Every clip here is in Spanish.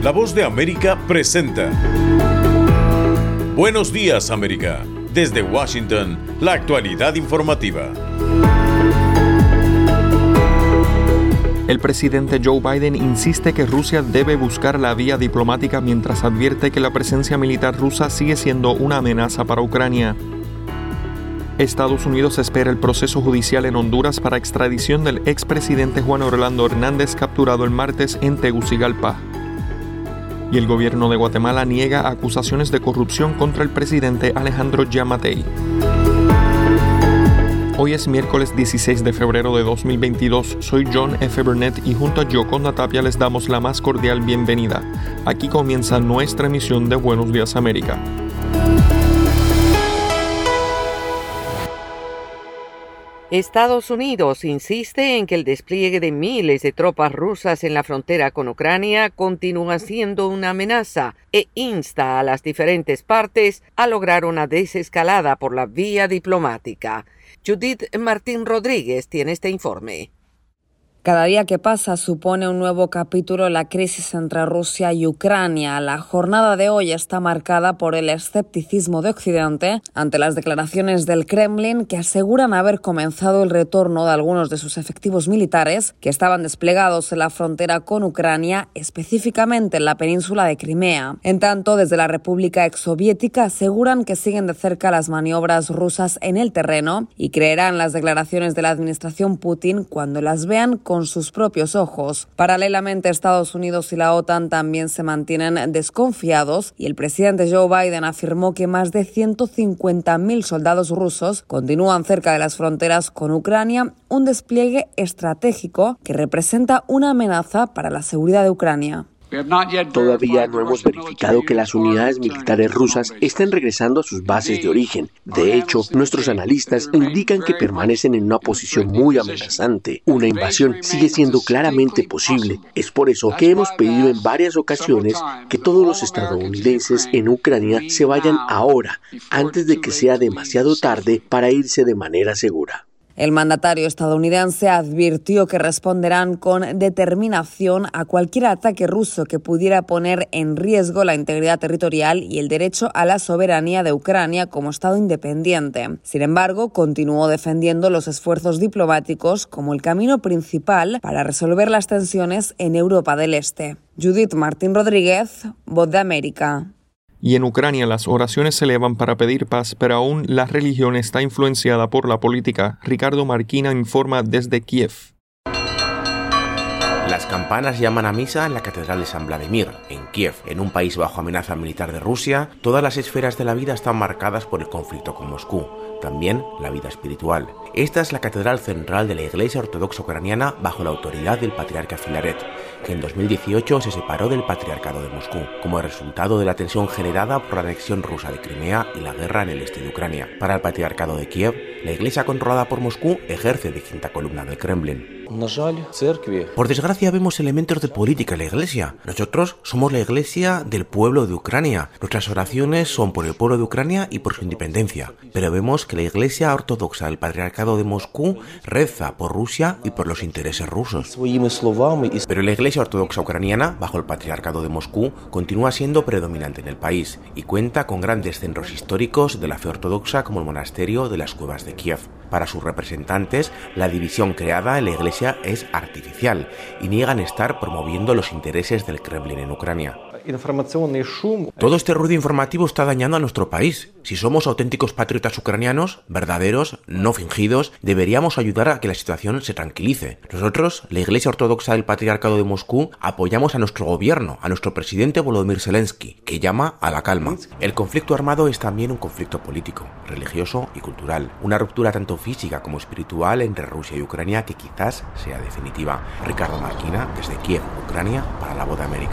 La Voz de América presenta Buenos Días, América. Desde Washington, la actualidad informativa. El presidente Joe Biden insiste que Rusia debe buscar la vía diplomática mientras advierte que la presencia militar rusa sigue siendo una amenaza para Ucrania. Estados Unidos espera el proceso judicial en Honduras para extradición del expresidente Juan Orlando Hernández, capturado el martes en Tegucigalpa. Y el gobierno de Guatemala niega acusaciones de corrupción contra el presidente Alejandro Giammattei. Hoy es miércoles 16 de febrero de 2022. Soy John F. Burnett y junto a Yoconda Tapia les damos la más cordial bienvenida. Aquí comienza nuestra emisión de Buenos Días América. Estados Unidos insiste en que el despliegue de miles de tropas rusas en la frontera con Ucrania continúa siendo una amenaza e insta a las diferentes partes a lograr una desescalada por la vía diplomática. Judith Martín Rodríguez tiene este informe. Cada día que pasa supone un nuevo capítulo en la crisis entre Rusia y Ucrania. La jornada de hoy está marcada por el escepticismo de Occidente ante las declaraciones del Kremlin que aseguran haber comenzado el retorno de algunos de sus efectivos militares que estaban desplegados en la frontera con Ucrania, específicamente en la península de Crimea. En tanto, desde la República Exsoviética aseguran que siguen de cerca las maniobras rusas en el terreno y creerán las declaraciones de la administración Putin cuando las vean con sus propios ojos. Paralelamente, Estados Unidos y la OTAN también se mantienen desconfiados y el presidente Joe Biden afirmó que más de 150.000 soldados rusos continúan cerca de las fronteras con Ucrania, un despliegue estratégico que representa una amenaza para la seguridad de Ucrania. Todavía no hemos verificado que las unidades militares rusas estén regresando a sus bases de origen. De hecho, nuestros analistas indican que permanecen en una posición muy amenazante. Una invasión sigue siendo claramente posible. Es por eso que hemos pedido en varias ocasiones que todos los estadounidenses en Ucrania se vayan ahora, antes de que sea demasiado tarde para irse de manera segura. El mandatario estadounidense advirtió que responderán con determinación a cualquier ataque ruso que pudiera poner en riesgo la integridad territorial y el derecho a la soberanía de Ucrania como Estado independiente. Sin embargo, continuó defendiendo los esfuerzos diplomáticos como el camino principal para resolver las tensiones en Europa del Este. Judith Martín Rodríguez, Voz de América. Y en Ucrania las oraciones se elevan para pedir paz, pero aún la religión está influenciada por la política. Ricardo Marquina informa desde Kiev. Las campanas llaman a misa en la Catedral de San Vladimir, en Kiev. En un país bajo amenaza militar de Rusia, todas las esferas de la vida están marcadas por el conflicto con Moscú. También la vida espiritual. Esta es la catedral central de la Iglesia Ortodoxa Ucraniana bajo la autoridad del patriarca Filaret, que en 2018 se separó del Patriarcado de Moscú, como resultado de la tensión generada por la anexión rusa de Crimea y la guerra en el este de Ucrania. Para el Patriarcado de Kiev, la Iglesia controlada por Moscú ejerce de quinta columna del Kremlin. Por desgracia vemos elementos de política en la Iglesia. Nosotros somos la Iglesia del pueblo de Ucrania. Nuestras oraciones son por el pueblo de Ucrania y por su independencia. Pero vemos que la Iglesia Ortodoxa del Patriarcado de Moscú reza por Rusia y por los intereses rusos. Pero la Iglesia Ortodoxa Ucraniana, bajo el Patriarcado de Moscú, continúa siendo predominante en el país y cuenta con grandes centros históricos de la fe ortodoxa como el monasterio de las Cuevas de Kiev. Para sus representantes, la división creada en la Iglesia es artificial y niegan estar promoviendo los intereses del Kremlin en Ucrania. Todo este ruido informativo está dañando a nuestro país. Si somos auténticos patriotas ucranianos, verdaderos, no fingidos, deberíamos ayudar a que la situación se tranquilice. Nosotros, la Iglesia Ortodoxa del Patriarcado de Moscú, apoyamos a nuestro gobierno, a nuestro presidente Volodymyr Zelensky, que llama a la calma. El conflicto armado es también un conflicto político, religioso y cultural. Una ruptura tanto física como espiritual entre Rusia y Ucrania que quizás sea definitiva. Ricardo Marquina, desde Kiev, Ucrania, para La Voz de América.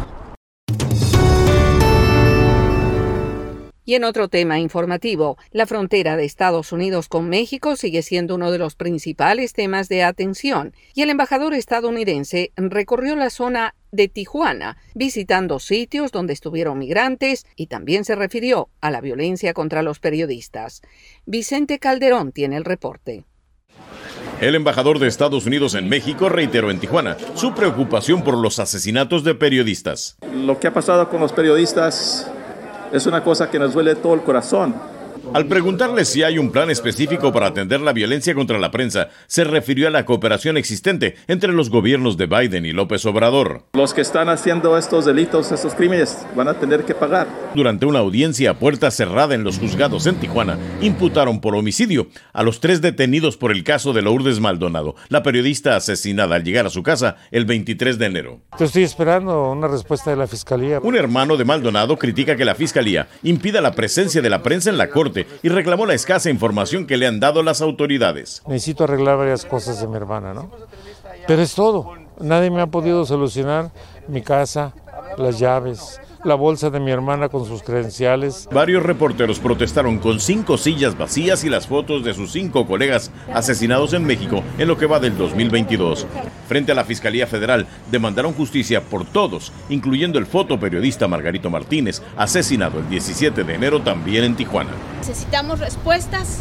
Y en otro tema informativo, la frontera de Estados Unidos con México sigue siendo uno de los principales temas de atención, y el embajador estadounidense recorrió la zona de Tijuana, visitando sitios donde estuvieron migrantes, y también se refirió a la violencia contra los periodistas. Vicente Calderón tiene el reporte. El embajador de Estados Unidos en México reiteró en Tijuana su preocupación por los asesinatos de periodistas. Lo que ha pasado con los periodistas es una cosa que nos duele todo el corazón. Al preguntarle si hay un plan específico para atender la violencia contra la prensa, se refirió a la cooperación existente entre los gobiernos de Biden y López Obrador. Los que están haciendo estos delitos, estos crímenes, van a tener que pagar. Durante una audiencia a puerta cerrada en los juzgados en Tijuana, imputaron por homicidio a los 3 detenidos por el caso de Lourdes Maldonado, la periodista asesinada al llegar a su casa el 23 de enero. Estoy esperando una respuesta de la Fiscalía. Un hermano de Maldonado critica que la Fiscalía impida la presencia de la prensa en la corte y reclamó la escasa información que le han dado las autoridades. Necesito arreglar varias cosas de mi hermana, ¿no? Pero es todo. Nadie me ha podido solucionar mi casa, las llaves, la bolsa de mi hermana con sus credenciales. Varios reporteros protestaron con 5 sillas vacías y las fotos de sus 5 colegas asesinados en México en lo que va del 2022. Frente a la Fiscalía Federal, demandaron justicia por todos, incluyendo el fotoperiodista Margarito Martínez, asesinado el 17 de enero también en Tijuana. Necesitamos respuestas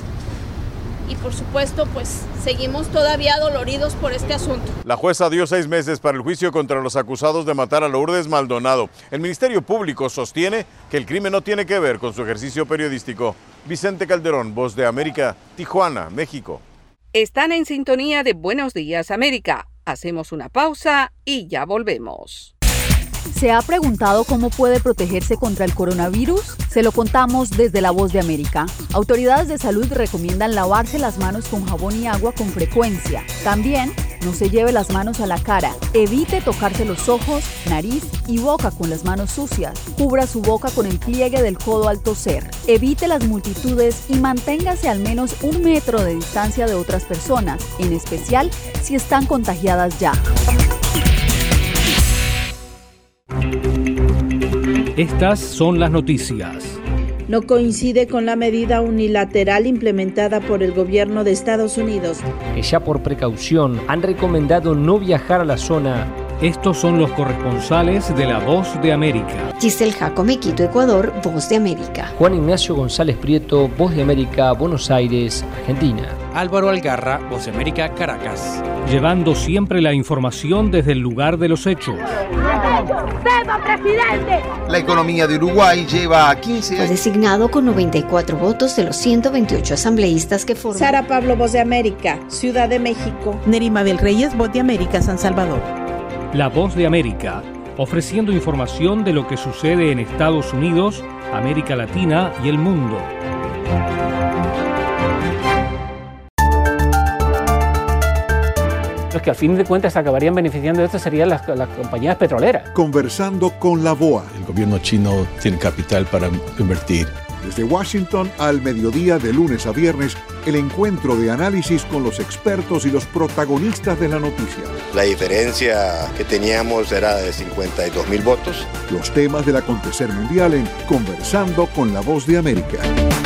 y por supuesto pues seguimos todavía doloridos por este asunto. La jueza dio 6 meses para el juicio contra los acusados de matar a Lourdes Maldonado. El Ministerio Público sostiene que el crimen no tiene que ver con su ejercicio periodístico. Vicente Calderón, Voz de América, Tijuana, México. Están en sintonía de Buenos Días América. Hacemos una pausa y ya volvemos. ¿Se ha preguntado cómo puede protegerse contra el coronavirus? Se lo contamos desde La Voz de América. Autoridades de salud recomiendan lavarse las manos con jabón y agua con frecuencia. También, no se lleve las manos a la cara. Evite tocarse los ojos, nariz y boca con las manos sucias. Cubra su boca con el pliegue del codo al toser. Evite las multitudes y manténgase al menos 1 metro de distancia de otras personas, en especial si están contagiadas ya. Estas son las noticias. No coincide con la medida unilateral implementada por el gobierno de Estados Unidos, que ya por precaución han recomendado no viajar a la zona. Estos son los corresponsales de La Voz de América. Giselle Jacome, Quito, Ecuador, Voz de América. Juan Ignacio González Prieto, Voz de América, Buenos Aires, Argentina. Álvaro Algarra, Voz de América, Caracas. Llevando siempre la información desde el lugar de los hechos. ¡Presidente! La economía de Uruguay lleva 15 años. Fue designado con 94 votos de los 128 asambleístas que forman. Sara Pablo, Voz de América, Ciudad de México. Nerima Bel Reyes, Voz de América, San Salvador. La Voz de América, ofreciendo información de lo que sucede en Estados Unidos, América Latina y el mundo. Los que al fin de cuentas acabarían beneficiando de esto serían las compañías petroleras. Conversando con la BOA. El gobierno chino tiene capital para invertir. Desde Washington al mediodía de lunes a viernes, el encuentro de análisis con los expertos y los protagonistas de la noticia. La diferencia que teníamos era de 52,000 votos. Los temas del acontecer mundial en Conversando con la Voz de América.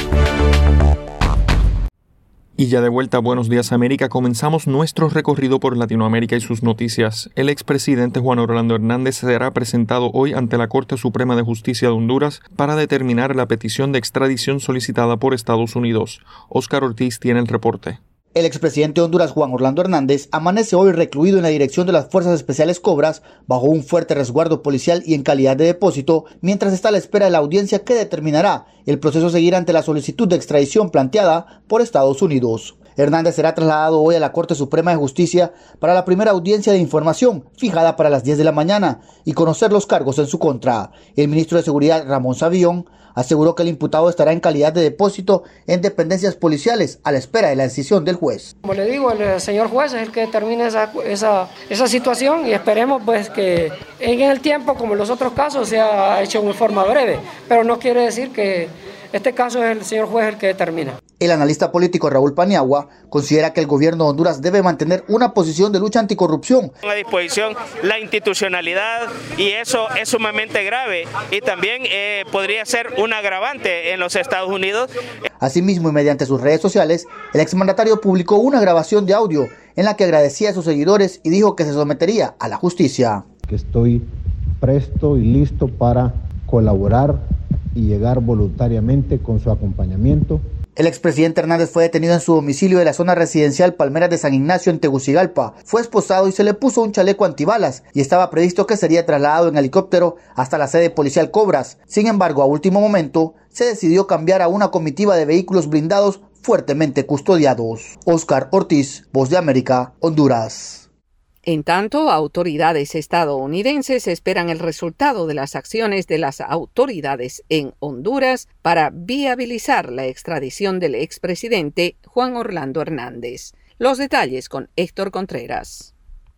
Y ya de vuelta a Buenos Días América, comenzamos nuestro recorrido por Latinoamérica y sus noticias. El expresidente Juan Orlando Hernández será presentado hoy ante la Corte Suprema de Justicia de Honduras para determinar la petición de extradición solicitada por Estados Unidos. Óscar Ortiz tiene el reporte. El expresidente de Honduras, Juan Orlando Hernández, amanece hoy recluido en la dirección de las Fuerzas Especiales Cobras, bajo un fuerte resguardo policial y en calidad de depósito, mientras está a la espera de la audiencia que determinará el proceso a seguir ante la solicitud de extradición planteada por Estados Unidos. Hernández será trasladado hoy a la Corte Suprema de Justicia para la primera audiencia de información, fijada para las 10 de la mañana, y conocer los cargos en su contra. El ministro de Seguridad, Ramón Savillón, aseguró que el imputado estará en calidad de depósito en dependencias policiales a la espera de la decisión del juez. Como le digo, el señor juez es el que determina esa situación y esperemos pues que en el tiempo, como en los otros casos, sea hecho en forma breve, pero no quiere decir que este caso es el señor juez el que determina. El analista político Raúl Paniagua considera que el gobierno de Honduras debe mantener una posición de lucha anticorrupción. A disposición la institucionalidad y eso es sumamente grave y también podría ser un agravante en los Estados Unidos. Asimismo, y mediante sus redes sociales, el exmandatario publicó una grabación de audio en la que agradecía a sus seguidores y dijo que se sometería a la justicia. Que estoy presto y listo para colaborar y llegar voluntariamente con su acompañamiento El expresidente Hernández fue detenido en su domicilio de la zona residencial Palmeras de San Ignacio en Tegucigalpa. Fue esposado y se le puso un chaleco antibalas y estaba previsto que sería trasladado en helicóptero hasta la sede policial Cobras. Sin embargo, a último momento, se decidió cambiar a una comitiva de vehículos blindados fuertemente custodiados. Oscar Ortiz, Voz de América, Honduras. En tanto, autoridades estadounidenses esperan el resultado de las acciones de las autoridades en Honduras para viabilizar la extradición del expresidente Juan Orlando Hernández. Los detalles con Héctor Contreras.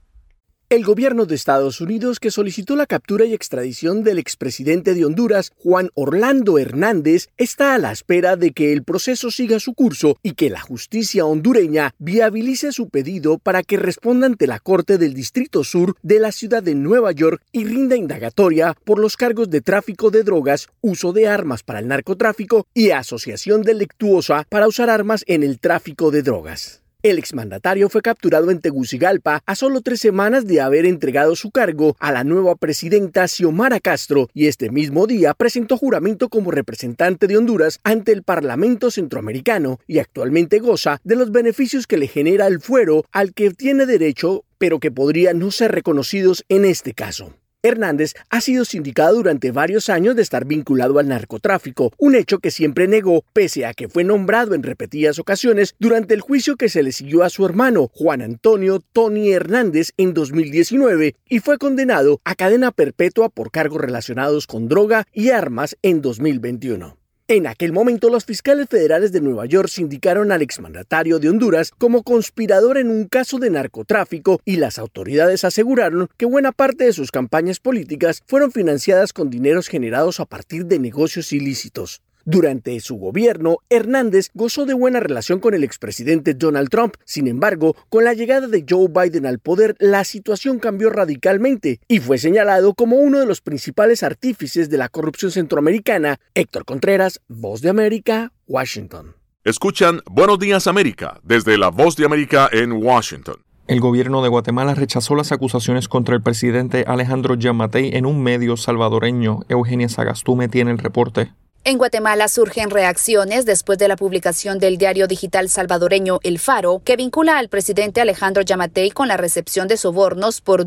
El gobierno de Estados Unidos, que solicitó la captura y extradición del expresidente de Honduras, Juan Orlando Hernández, está a la espera de que el proceso siga su curso y que la justicia hondureña viabilice su pedido para que responda ante la Corte del Distrito Sur de la ciudad de Nueva York y rinda indagatoria por los cargos de tráfico de drogas, uso de armas para el narcotráfico y asociación delictuosa para usar armas en el tráfico de drogas. El exmandatario fue capturado en Tegucigalpa a solo 3 semanas de haber entregado su cargo a la nueva presidenta Xiomara Castro y este mismo día presentó juramento como representante de Honduras ante el Parlamento Centroamericano y actualmente goza de los beneficios que le genera el fuero al que tiene derecho, pero que podrían no ser reconocidos en este caso. Hernández ha sido sindicado durante varios años de estar vinculado al narcotráfico, un hecho que siempre negó, pese a que fue nombrado en repetidas ocasiones durante el juicio que se le siguió a su hermano, Juan Antonio Tony Hernández, en 2019, y fue condenado a cadena perpetua por cargos relacionados con droga y armas en 2021. En aquel momento, los fiscales federales de Nueva York sindicaron al exmandatario de Honduras como conspirador en un caso de narcotráfico y las autoridades aseguraron que buena parte de sus campañas políticas fueron financiadas con dineros generados a partir de negocios ilícitos. Durante su gobierno, Hernández gozó de buena relación con el expresidente Donald Trump. Sin embargo, con la llegada de Joe Biden al poder, la situación cambió radicalmente y fue señalado como uno de los principales artífices de la corrupción centroamericana. Héctor Contreras, Voz de América, Washington. Escuchan Buenos Días América desde la Voz de América en Washington. El gobierno de Guatemala rechazó las acusaciones contra el presidente Alejandro Giammattei en un medio salvadoreño. Eugenia Sagastume tiene el reporte. En Guatemala surgen reacciones después de la publicación del diario digital salvadoreño El Faro, que vincula al presidente Alejandro Giammattei con la recepción de sobornos por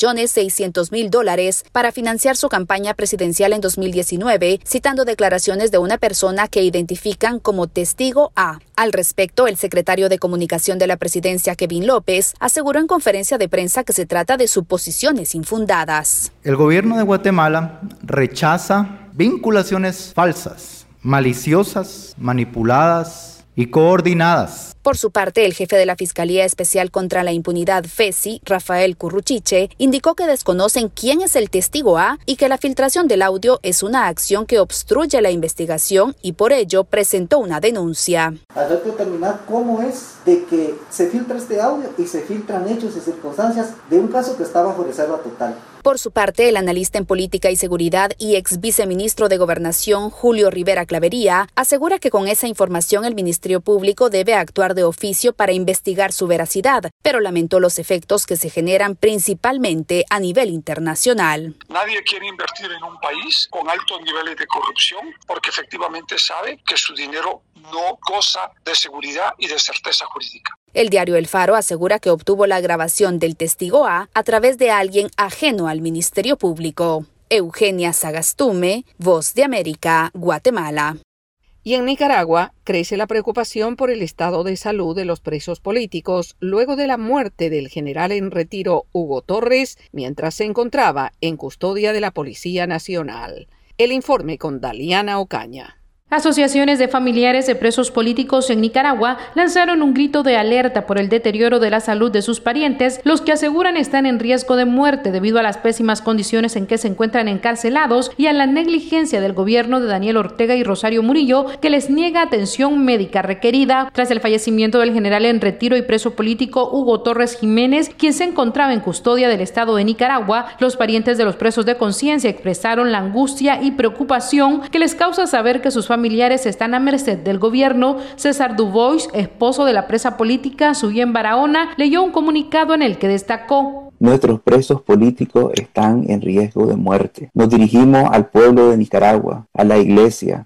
$2.600.000 para financiar su campaña presidencial en 2019, citando declaraciones de una persona que identifican como testigo A. Al respecto, el secretario de Comunicación de la Presidencia, Kevin López, aseguró en conferencia de prensa que se trata de suposiciones infundadas. El gobierno de Guatemala rechaza vinculaciones falsas, maliciosas, manipuladas y coordinadas. Por su parte, el jefe de la Fiscalía Especial contra la Impunidad, FESI, Rafael Curruchiche, indicó que desconocen quién es el testigo A y que la filtración del audio es una acción que obstruye la investigación y por ello presentó una denuncia. Hay que determinar cómo es de que se filtra este audio y se filtran hechos y circunstancias de un caso que está bajo reserva total. Por su parte, el analista en política y seguridad y ex viceministro de Gobernación, Julio Rivera Clavería, asegura que con esa información el Ministerio Público debe actuar de oficio para investigar su veracidad, pero lamentó los efectos que se generan principalmente a nivel internacional. Nadie quiere invertir en un país con altos niveles de corrupción porque efectivamente sabe que su dinero no goza de seguridad y de certeza jurídica. El diario El Faro asegura que obtuvo la grabación del testigo A través de alguien ajeno al Ministerio Público. Eugenia Sagastume, Voz de América, Guatemala. Y en Nicaragua crece la preocupación por el estado de salud de los presos políticos luego de la muerte del general en retiro Hugo Torres mientras se encontraba en custodia de la Policía Nacional. El informe con Daliana Ocaña. Asociaciones de familiares de presos políticos en Nicaragua lanzaron un grito de alerta por el deterioro de la salud de sus parientes, los que aseguran están en riesgo de muerte debido a las pésimas condiciones en que se encuentran encarcelados y a la negligencia del gobierno de Daniel Ortega y Rosario Murillo, que les niega atención médica requerida. Tras el fallecimiento del general en retiro y preso político Hugo Torres Jiménez, quien se encontraba en custodia del Estado de Nicaragua, los parientes de los presos de conciencia expresaron la angustia y preocupación que les causa saber que sus familiares están a merced del gobierno. César Dubois, esposo de la presa política Suyen Barahona, leyó un comunicado en el que destacó: nuestros presos políticos están en riesgo de muerte. Nos dirigimos al pueblo de Nicaragua, a la iglesia,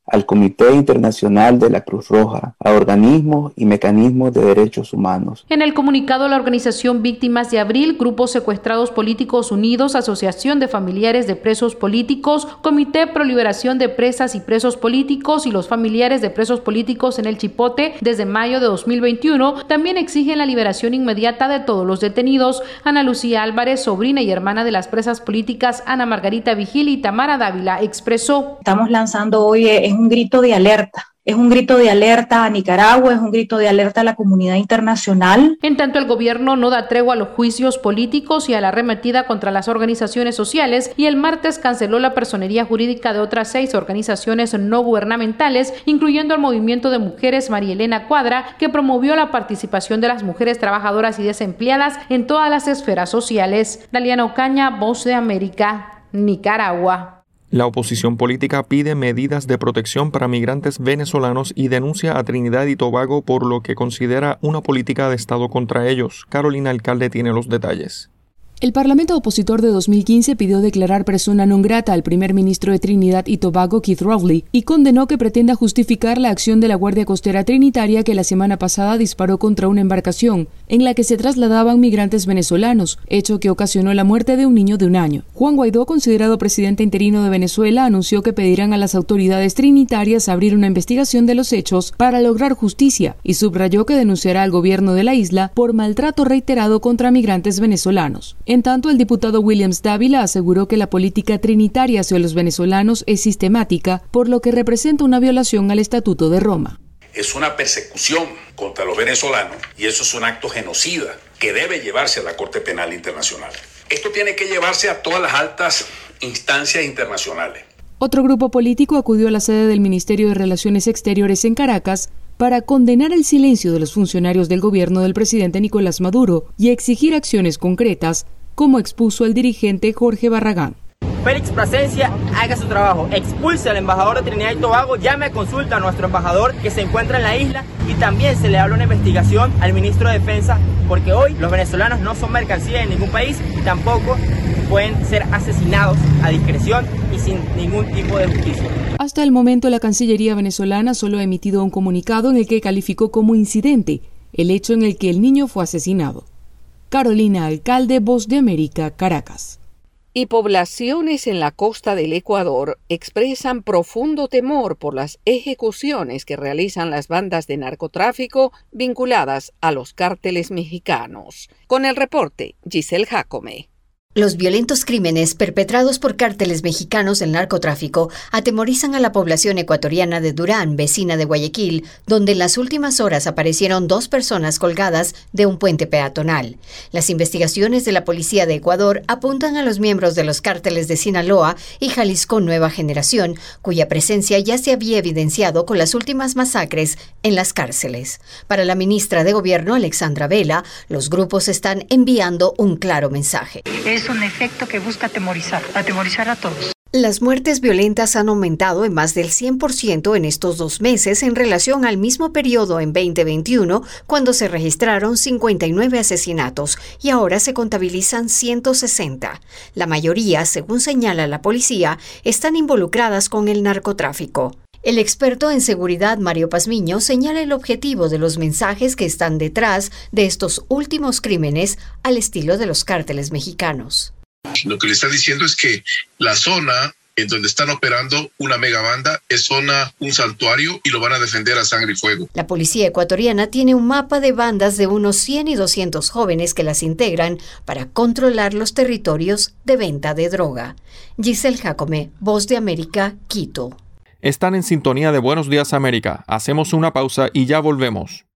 al Comité Internacional de la Cruz Roja, a organismos y mecanismos de derechos humanos. En el comunicado, la organización Víctimas de Abril, Grupos Secuestrados Políticos Unidos, Asociación de Familiares de Presos Políticos, Comité Pro Liberación de Presas y Presos Políticos y los familiares de presos políticos en el Chipote desde mayo de 2021 también exigen la liberación inmediata de todos los detenidos. Ana Lucía Álvarez, sobrina y hermana de las presas políticas Ana Margarita Vigil y Tamara Dávila, expresó: estamos lanzando hoy es un grito de alerta. Es un grito de alerta a Nicaragua, es un grito de alerta a la comunidad internacional. En tanto, el gobierno no da tregua a los juicios políticos y a la arremetida contra las organizaciones sociales, y el martes canceló la personería jurídica de otras 6 organizaciones no gubernamentales, incluyendo el Movimiento de Mujeres María Elena Cuadra, que promovió la participación de las mujeres trabajadoras y desempleadas en todas las esferas sociales. Daliana Ocaña, Voz de América, Nicaragua. La oposición política pide medidas de protección para migrantes venezolanos y denuncia a Trinidad y Tobago por lo que considera una política de Estado contra ellos. Carolina Alcalde tiene los detalles. El Parlamento opositor de 2015 pidió declarar persona non grata al primer ministro de Trinidad y Tobago, Keith Rowley, y condenó que pretenda justificar la acción de la Guardia Costera Trinitaria que la semana pasada disparó contra una embarcación en la que se trasladaban migrantes venezolanos, hecho que ocasionó la muerte de un niño de 1 año. Juan Guaidó, considerado presidente interino de Venezuela, anunció que pedirán a las autoridades trinitarias abrir una investigación de los hechos para lograr justicia y subrayó que denunciará al gobierno de la isla por maltrato reiterado contra migrantes venezolanos. En tanto, el diputado Williams Dávila aseguró que la política trinitaria hacia los venezolanos es sistemática, por lo que representa una violación al Estatuto de Roma. Es una persecución contra los venezolanos y eso es un acto genocida que debe llevarse a la Corte Penal Internacional. Esto tiene que llevarse a todas las altas instancias internacionales. Otro grupo político acudió a la sede del Ministerio de Relaciones Exteriores en Caracas para condenar el silencio de los funcionarios del gobierno del presidente Nicolás Maduro y exigir acciones concretas, como expuso el dirigente Jorge Barragán. Félix Plasencia haga su trabajo, expulse al embajador de Trinidad y Tobago, llame a consulta a nuestro embajador que se encuentra en la isla y también se le habla una investigación al ministro de Defensa, porque hoy los venezolanos no son mercancía en ningún país y tampoco pueden ser asesinados a discreción y sin ningún tipo de justicia. Hasta el momento, la Cancillería venezolana solo ha emitido un comunicado en el que calificó como incidente el hecho en el que el niño fue asesinado. Carolina Alcalde, Voz de América, Caracas. Y poblaciones en la costa del Ecuador expresan profundo temor por las ejecuciones que realizan las bandas de narcotráfico vinculadas a los cárteles mexicanos. Con el reporte, Giselle Jacome. Los violentos crímenes perpetrados por cárteles mexicanos del narcotráfico atemorizan a la población ecuatoriana de Durán, vecina de Guayaquil, donde en las últimas horas aparecieron 2 personas colgadas de un puente peatonal. Las investigaciones de la Policía de Ecuador apuntan a los miembros de los cárteles de Sinaloa y Jalisco Nueva Generación, cuya presencia ya se había evidenciado con las últimas masacres en las cárceles. Para la ministra de Gobierno, Alexandra Vela, los grupos están enviando un claro mensaje. Es un efecto que busca atemorizar a todos. Las muertes violentas han aumentado en más del 100% en estos 2 meses en relación al mismo periodo en 2021, cuando se registraron 59 asesinatos y ahora se contabilizan 160. La mayoría, según señala la policía, están involucradas con el narcotráfico. El experto en seguridad Mario Pazmiño señala el objetivo de los mensajes que están detrás de estos últimos crímenes al estilo de los cárteles mexicanos. Lo que le está diciendo es que la zona en donde están operando una megabanda es un santuario y lo van a defender a sangre y fuego. La policía ecuatoriana tiene un mapa de bandas de unos 100 y 200 jóvenes que las integran para controlar los territorios de venta de droga. Giselle Jacome, Voz de América, Quito. Están en sintonía de Buenos Días América. Hacemos una pausa y ya volvemos.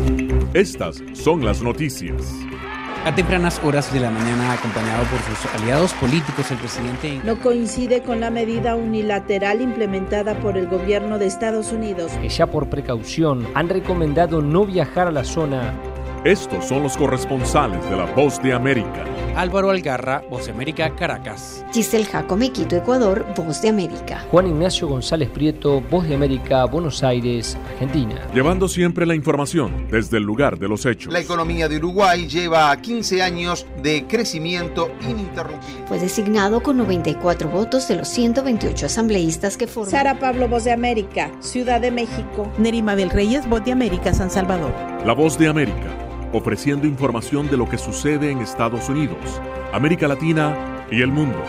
Estas son las noticias. A tempranas horas de la mañana, acompañado por sus aliados políticos, el presidente no coincide con la medida unilateral implementada por el gobierno de Estados Unidos, que ya por precaución han recomendado no viajar a la zona Estos son los corresponsales de La Voz de América. Álvaro Algarra, Voz de América, Caracas. Giselle Jacome, Quito, Ecuador, Voz de América. Juan Ignacio González Prieto, Voz de América, Buenos Aires, Argentina. Llevando siempre la información desde el lugar de los hechos. La economía de Uruguay lleva 15 años de crecimiento ininterrumpido. Fue designado con 94 votos de los 128 asambleístas que forman. Sara Pablo, Voz de América, Ciudad de México. Nerima del Reyes, Voz de América, San Salvador. La Voz de América, ofreciendo información de lo que sucede en Estados Unidos, América Latina y el mundo.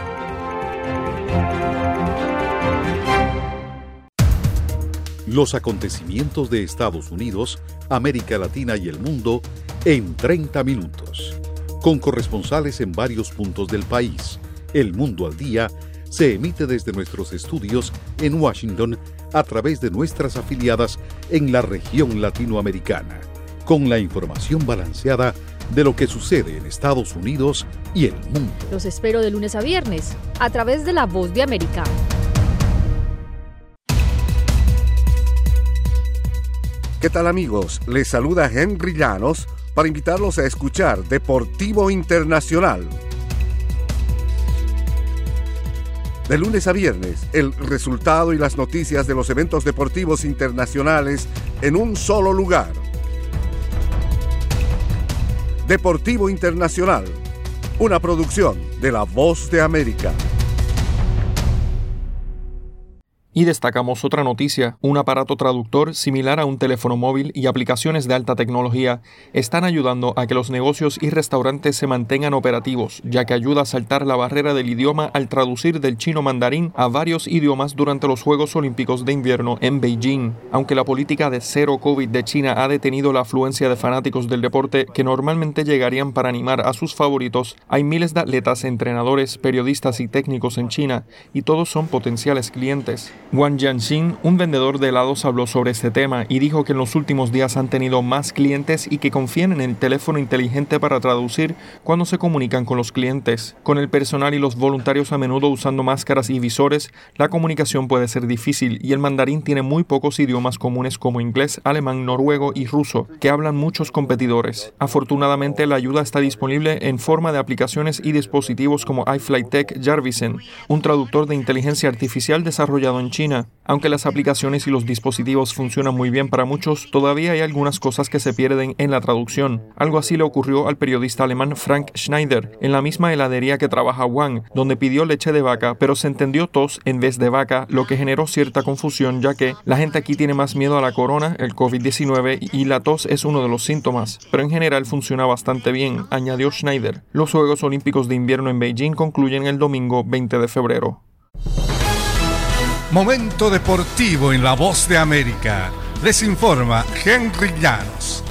Los acontecimientos de Estados Unidos, América Latina y el mundo en 30 minutos. Con corresponsales en varios puntos del país. El Mundo al Día se emite desde nuestros estudios en Washington a través de nuestras afiliadas en la región latinoamericana, con la información balanceada de lo que sucede en Estados Unidos y el mundo. Los espero de lunes a viernes, a través de La Voz de América. ¿Qué tal, amigos? Les saluda Henry Llanos para invitarlos a escuchar Deportivo Internacional. De lunes a viernes, el resultado y las noticias de los eventos deportivos internacionales en un solo lugar. Deportivo Internacional, una producción de La Voz de América. Y destacamos otra noticia: un aparato traductor similar a un teléfono móvil y aplicaciones de alta tecnología están ayudando a que los negocios y restaurantes se mantengan operativos, ya que ayuda a saltar la barrera del idioma al traducir del chino mandarín a varios idiomas durante los Juegos Olímpicos de Invierno en Beijing. Aunque la política de cero COVID de China ha detenido la afluencia de fanáticos del deporte que normalmente llegarían para animar a sus favoritos, hay miles de atletas, entrenadores, periodistas y técnicos en China, y todos son potenciales clientes. Wang Jianxin, un vendedor de helados, habló sobre este tema y dijo que en los últimos días han tenido más clientes y que confían en el teléfono inteligente para traducir cuando se comunican con los clientes. Con el personal y los voluntarios a menudo usando máscaras y visores, la comunicación puede ser difícil y el mandarín tiene muy pocos idiomas comunes como inglés, alemán, noruego y ruso, que hablan muchos competidores. Afortunadamente, la ayuda está disponible en forma de aplicaciones y dispositivos como iFlyTech Jarvisen, un traductor de inteligencia artificial desarrollado en China. Aunque las aplicaciones y los dispositivos funcionan muy bien para muchos, todavía hay algunas cosas que se pierden en la traducción. Algo así le ocurrió al periodista alemán Frank Schneider en la misma heladería que trabaja Wang, donde pidió leche de vaca, pero se entendió tos en vez de vaca, lo que generó cierta confusión, ya que la gente aquí tiene más miedo a la corona, el COVID-19, y la tos es uno de los síntomas. Pero en general funciona bastante bien, añadió Schneider. Los Juegos Olímpicos de Invierno en Beijing concluyen el domingo 20 de febrero. Momento deportivo en La Voz de América. Les informa Henry Llanos.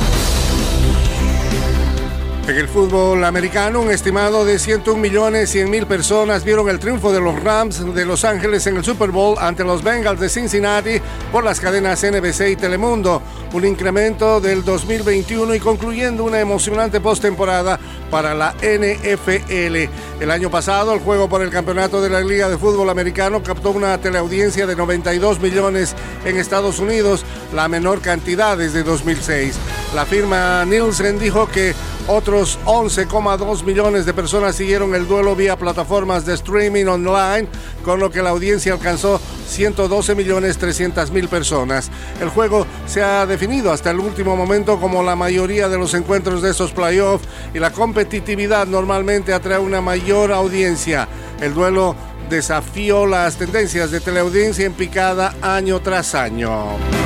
En el fútbol americano, un estimado de 101.100.000 personas vieron el triunfo de los Rams de Los Ángeles en el Super Bowl ante los Bengals de Cincinnati por las cadenas NBC y Telemundo, un incremento del 2021 y concluyendo una emocionante postemporada para la NFL. El año pasado, el juego por el campeonato de la Liga de Fútbol Americano captó una teleaudiencia de 92 millones en Estados Unidos, la menor cantidad desde 2006. La firma Nielsen dijo que otros 11,2 millones de personas siguieron el duelo vía plataformas de streaming online, con lo que la audiencia alcanzó 112.300.000 personas. El juego se ha definido hasta el último momento como la mayoría de los encuentros de estos playoffs y la competitividad normalmente atrae una mayor audiencia. El duelo desafió las tendencias de teleaudiencia en picada año tras año.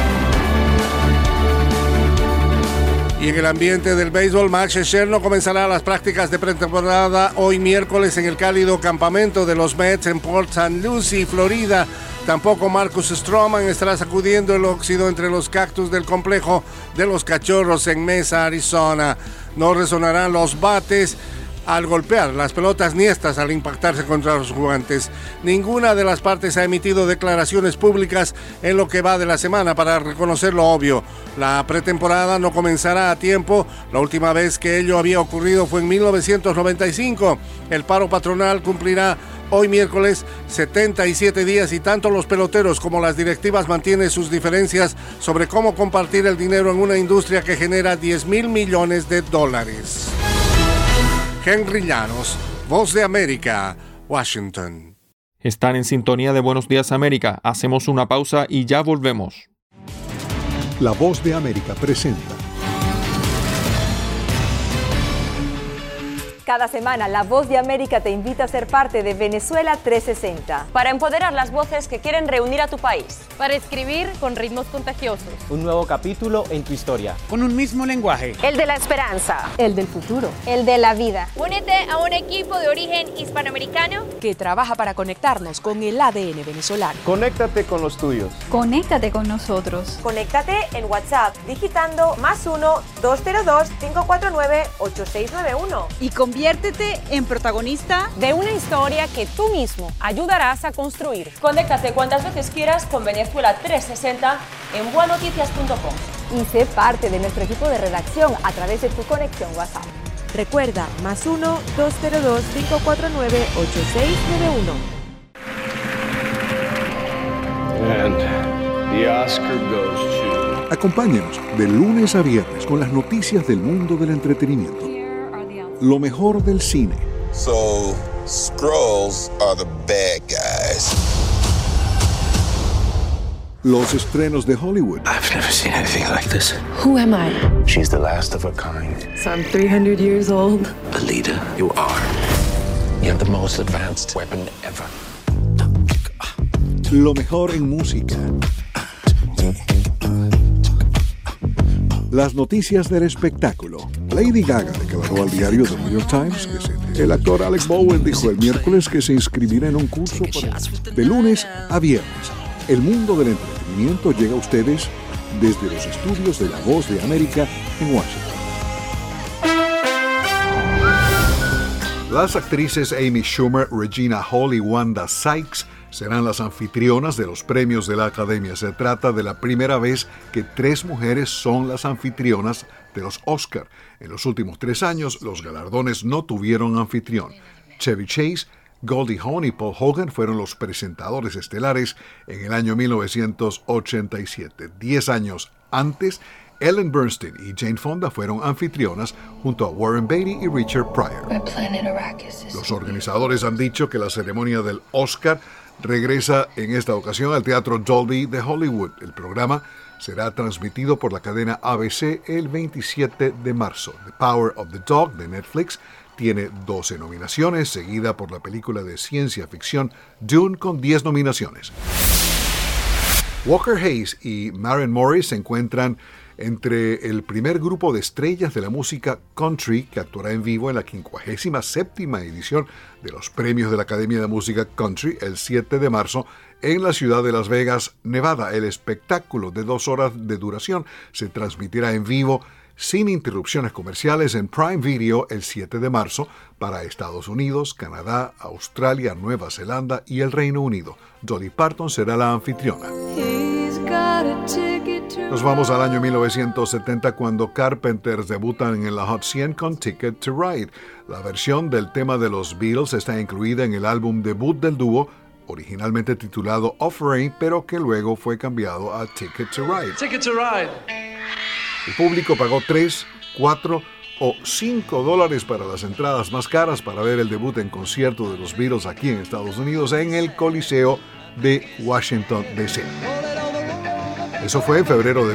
Y en el ambiente del béisbol, Max Scherzer no comenzará las prácticas de pretemporada hoy miércoles en el cálido campamento de los Mets en Port St. Lucie, Florida. Tampoco Marcus Stroman estará sacudiendo el óxido entre los cactus del complejo de los Cachorros en Mesa, Arizona. No resonarán los bates al golpear las pelotas niestas al impactarse contra los guantes. Ninguna de las partes ha emitido declaraciones públicas en lo que va de la semana para reconocer lo obvio. La pretemporada no comenzará a tiempo. La última vez que ello había ocurrido fue en 1995. El paro patronal cumplirá hoy miércoles 77 días y tanto los peloteros como las directivas mantienen sus diferencias sobre cómo compartir el dinero en una industria que genera $10,000 millones. Henry Llanos, Voz de América, Washington. Están en sintonía de Buenos Días América. Hacemos una pausa y ya volvemos. La Voz de América presenta. Cada semana, La Voz de América te invita a ser parte de Venezuela 360. Para empoderar las voces que quieren reunir a tu país. Para escribir con ritmos contagiosos. Un nuevo capítulo en tu historia. Con un mismo lenguaje. El de la esperanza. El del futuro. El de la vida. Únete a un equipo de origen hispanoamericano que trabaja para conectarnos con el ADN venezolano. Conéctate con los tuyos. Conéctate con nosotros. Conéctate en WhatsApp digitando +1 202 549 8691. Y conviértete en protagonista de una historia que tú mismo ayudarás a construir. Conéctate cuantas veces quieras con Venezuela 360 en buenoticias.com. Y sé parte de nuestro equipo de redacción a través de tu conexión WhatsApp. Recuerda, +1 202 549 8691. And the Oscar goes to... Acompáñenos de lunes a viernes con las noticias del mundo del entretenimiento. Lo mejor del cine. So, Skrulls are the bad guys. Los estrenos de Hollywood. I've never seen anything like this. Who am I? She's the last of her kind. So I'm 300 years old. Alita, you are. You have the most advanced weapon ever. Lo mejor en música. Las noticias del espectáculo. Lady Gaga declaró al diario The New York Times que el actor Alec Baldwin dijo el miércoles que se inscribirá en un curso de lunes a viernes. El mundo del entretenimiento llega a ustedes desde los estudios de La Voz de América en Washington. Las actrices Amy Schumer, Regina Hall y Wanda Sykes serán las anfitrionas de los premios de la Academia. Se trata de la primera vez que 3 mujeres son las anfitrionas de los Oscar. En los últimos 3 años, los galardones no tuvieron anfitrión. Chevy Chase, Goldie Hawn y Paul Hogan fueron los presentadores estelares en el año 1987. 10 años antes, Ellen Bernstein y Jane Fonda fueron anfitrionas junto a Warren Beatty y Richard Pryor. Los organizadores han dicho que la ceremonia del Oscar regresa en esta ocasión al Teatro Dolby de Hollywood. El programa será transmitido por la cadena ABC el 27 de marzo. The Power of the Dog de Netflix tiene 12 nominaciones, seguida por la película de ciencia ficción Dune con 10 nominaciones. Walker Hayes y Maren Morris se encuentran entre el primer grupo de estrellas de la música country que actuará en vivo en la 57ª edición de los premios de la Academia de Música Country el 7 de marzo en la ciudad de Las Vegas, Nevada. El espectáculo de 2 horas de duración se transmitirá en vivo sin interrupciones comerciales en Prime Video el 7 de marzo para Estados Unidos, Canadá, Australia, Nueva Zelanda y el Reino Unido. Dolly Parton será la anfitriona. Nos vamos al año 1970 cuando Carpenters debutan en la Hot 100 con Ticket to Ride. La versión del tema de los Beatles está incluida en el álbum debut del dúo, originalmente titulado Offering, pero que luego fue cambiado a Ticket to Ride. Ticket to Ride. El público pagó $3, $4 o $5 para las entradas más caras para ver el debut en concierto de los Beatles aquí en Estados Unidos en el Coliseo de Washington, D.C. Eso fue en febrero de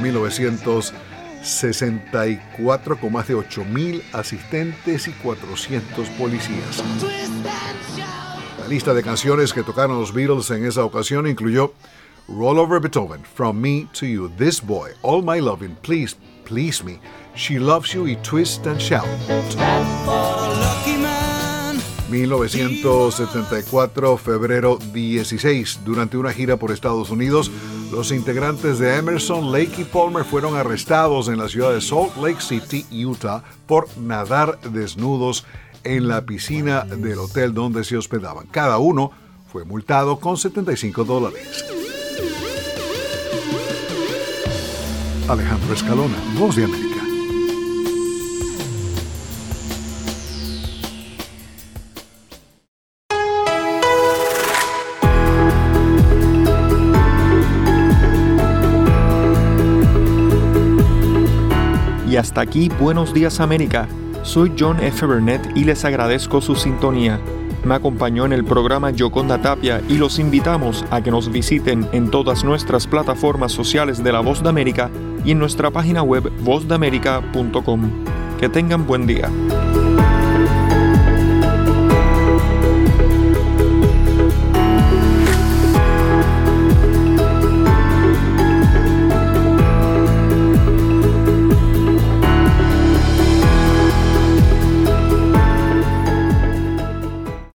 1964 con más de 8,000 asistentes y 400 policías. La lista de canciones que tocaron los Beatles en esa ocasión incluyó Roll Over Beethoven, From Me to You, This Boy, All My Lovin', Please, Please Me, She Loves You y Twist and Shout. 1974, febrero 16. Durante una gira por Estados Unidos, los integrantes de Emerson, Lake y Palmer fueron arrestados en la ciudad de Salt Lake City, Utah, por nadar desnudos en la piscina del hotel donde se hospedaban. Cada uno fue multado con $75. Alejandro Escalona, Voz de América. Y hasta aquí, Buenos Días América. Soy John F. Burnett y les agradezco su sintonía. Me acompañó en el programa Yoconda Tapia y los invitamos a que nos visiten en todas nuestras plataformas sociales de La Voz de América y en nuestra página web vozdeamerica.com. Que tengan buen día.